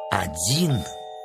1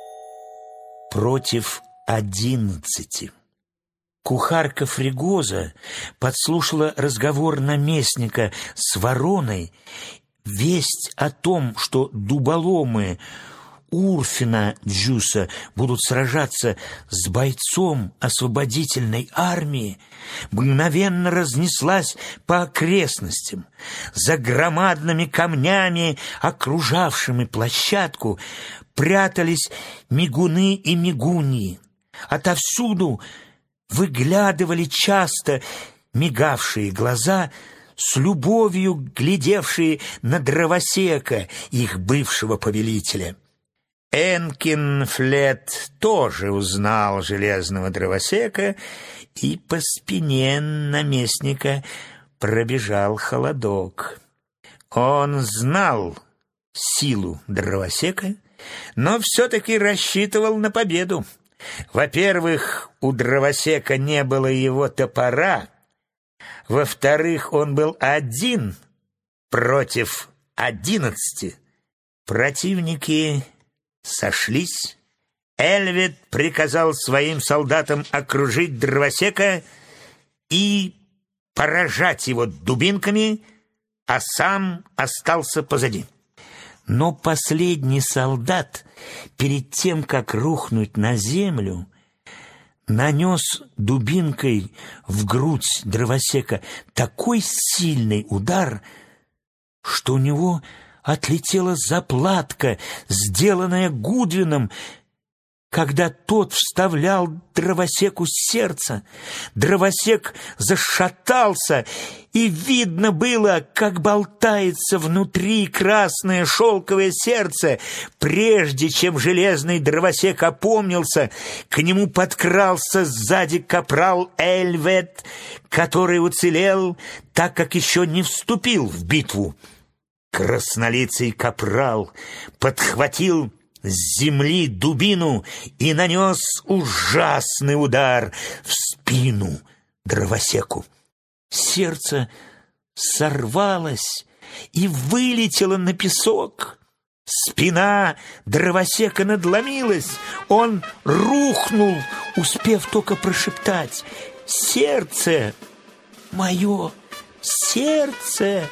против 11. Кухарка Фригоза подслушала разговор наместника с вороной. Весть о том, что дуболомы Урфина Джуса будут сражаться с бойцом освободительной армии, мгновенно разнеслась по окрестностям. За громадными камнями, окружавшими площадку, прятались мигуны и мигуньи. Отовсюду выглядывали часто мигавшие глаза, с любовью глядевшие на дровосека, их бывшего повелителя. Энкин Флет тоже узнал железного дровосека, и по спине наместника пробежал холодок. Он знал силу дровосека, но все-таки рассчитывал на победу. Во-первых, у дровосека не было его топора. Во-вторых, он был 1 против 11. Противники сошлись. Эльвет приказал своим солдатам окружить дровосека и поражать его дубинками, а сам остался позади. Но последний солдат, перед тем, как рухнуть на землю, нанес дубинкой в грудь дровосека такой сильный удар, что у него отлетела заплатка, сделанная Гудвином, когда тот вставлял дровосеку сердце. Дровосек зашатался, и видно было, как болтается внутри красное шелковое сердце. Прежде чем железный дровосек опомнился, к нему подкрался сзади капрал Эльвет, который уцелел, так как еще не вступил в битву. Краснолицый капрал подхватил с земли дубину и нанес ужасный удар в спину дровосеку. Сердце сорвалось и вылетело на песок. Спина дровосека надломилась. Он рухнул, успев только прошептать: «Сердце! Мое сердце!»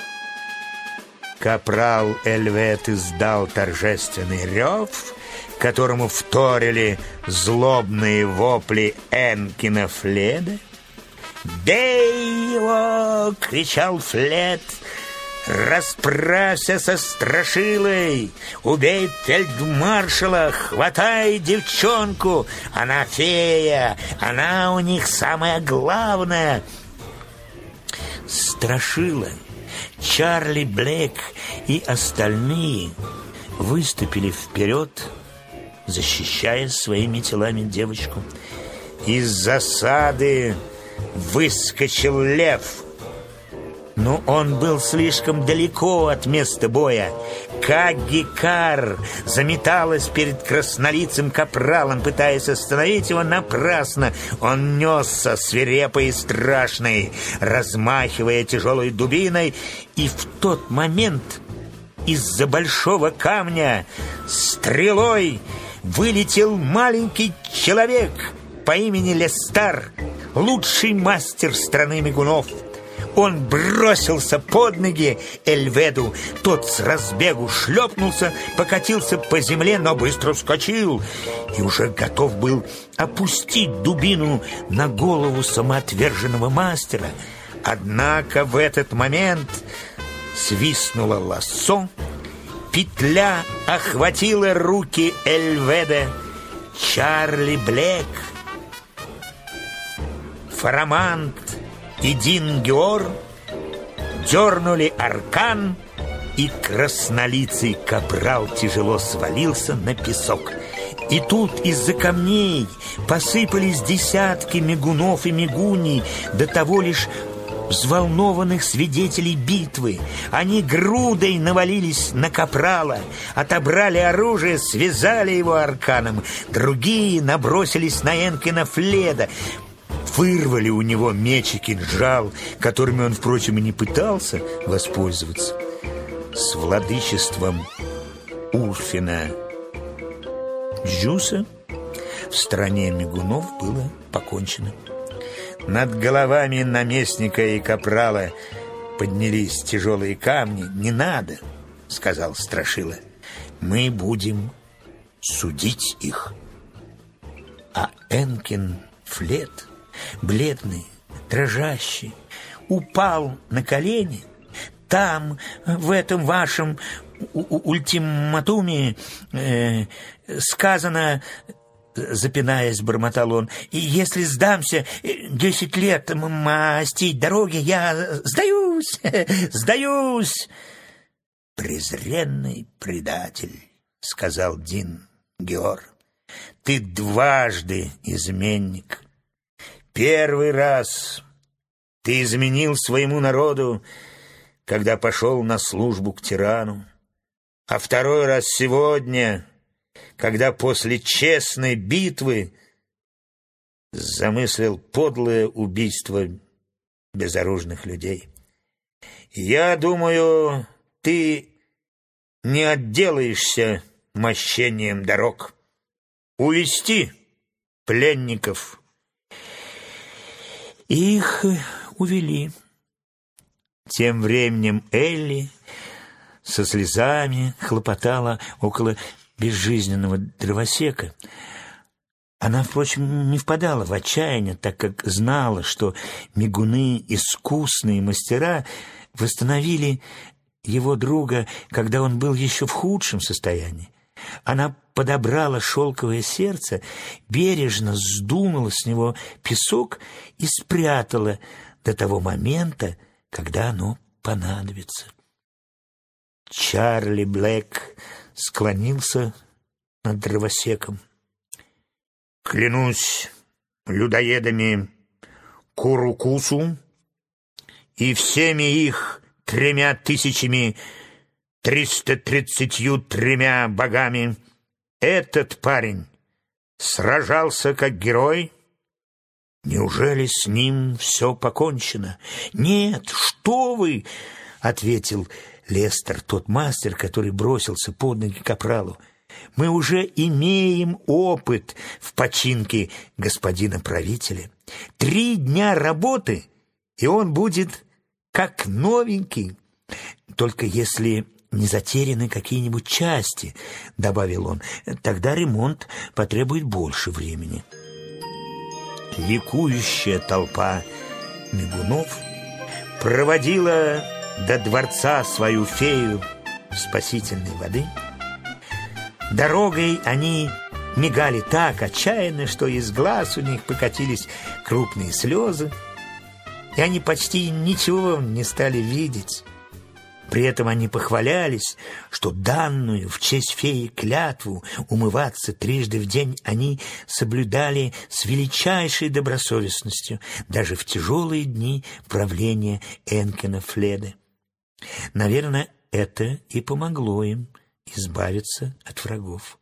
Капрал Эльвет издал торжественный рев, которому вторили злобные вопли Энкина Фледа. «Бей его!» — кричал Флет. «Расправься со страшилой! Убей фельдмаршала! Хватай девчонку! Она фея! Она у них самая главная!» Страшила, Чарли Блэк и остальные выступили вперед, защищая своими телами девочку. Из засады выскочил лев, но он был слишком далеко от места боя. Кагикар заметалась перед краснолицым капралом, пытаясь остановить его. Напрасно. Он несся свирепый и страшный, размахивая тяжелой дубиной, и в тот момент из-за большого камня стрелой вылетел маленький человек по имени Лестар, лучший мастер страны мигунов. Он бросился под ноги Эльведу. Тот с разбегу шлепнулся, покатился по земле, но быстро вскочил и уже готов был опустить дубину на голову самоотверженного мастера. Однако в этот момент свистнуло лассо, петля охватила руки Эльведа. Чарли Блэк, Фарамант и Дингиор дернули аркан, и краснолицый капрал тяжело свалился на песок. И тут из-за камней посыпались десятки мигунов и мигуней, до того лишь взволнованных свидетелей битвы. Они грудой навалились на капрала, отобрали оружие, связали его арканом. Другие набросились на Энкина Фледа, вырвали у него меч и кинжал, которыми он, впрочем, и не пытался воспользоваться. С владычеством Урфина Джуса в стране мигунов было покончено. Над головами наместника и капрала поднялись тяжелые камни. «Не надо», — сказал Страшила, — «мы будем судить их». А Энкин Флет, бледный, дрожащий, упал на колени. «Там, в этом вашем ультиматуме сказано, — запинаясь, бормотал он, — и если сдамся 10 лет мастить дороги, я сдаюсь, сдаюсь». «Презренный предатель, — сказал Дин Геор, — ты дважды изменник. Первый раз ты изменил своему народу, когда пошел на службу к тирану, а второй раз сегодня, когда после честной битвы замыслил подлое убийство безоружных людей. Я думаю, ты не отделаешься мощением дорог. Увести пленников». Их увели. Тем временем Элли со слезами хлопотала около безжизненного дровосека. Она, впрочем, не впадала в отчаяние, так как знала, что мигуны, искусные мастера, восстановили его друга, когда он был еще в худшем состоянии. Она подобрала шелковое сердце, бережно сдунула с него песок и спрятала до того момента, когда оно понадобится. Чарли Блэк склонился над дровосеком. «Клянусь людоедами Курукусу и всеми их 3333 богами, этот парень сражался как герой. Неужели с ним все покончено?» «Нет, что вы!» — ответил Лестер, тот мастер, который бросился под ноги капралу. «Мы уже имеем опыт в починке господина правителя. 3 дня работы, и он будет как новенький. Только если не затеряны какие-нибудь части, — добавил он, — тогда ремонт потребует больше времени». Ликующая толпа мигунов проводила до дворца свою фею спасительной воды. Дорогой они мигали так отчаянно, что из глаз у них покатились крупные слезы, и они почти ничего не стали видеть. При этом они похвалялись, что данную в честь феи клятву умываться 3 в день они соблюдали с величайшей добросовестностью, даже в тяжелые дни правления Энкина Фледа. Наверное, это и помогло им избавиться от врагов.